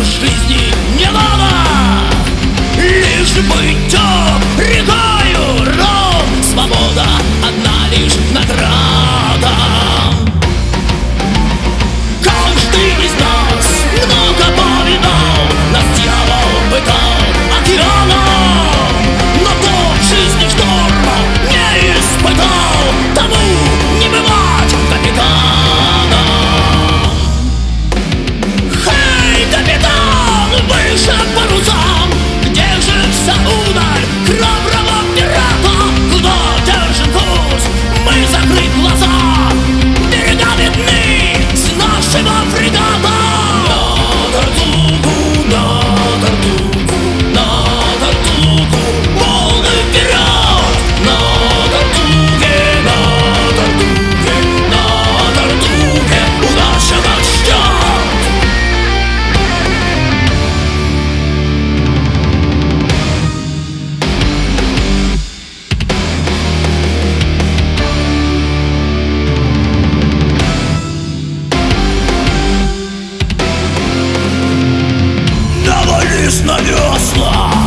жизни не надо, лишь быть рекою ров. Свобода одна лишь награда. Каждый из нас много повидал, нас дьявол пытал океаном, но кто в жизни шторма не испытал, тому не бывать капитаном. Хей, капитан, выше парусам, где же вся удаль храброго пирата? Куда держим курс? Мы закрыть глаза, берега видны с нашего фрегата. На Тартугу, на Тартугу, на Тартугу, волны вперед! На Тартуге, на Тартуге, на Тартуге удача нас ждет! Навались на весла,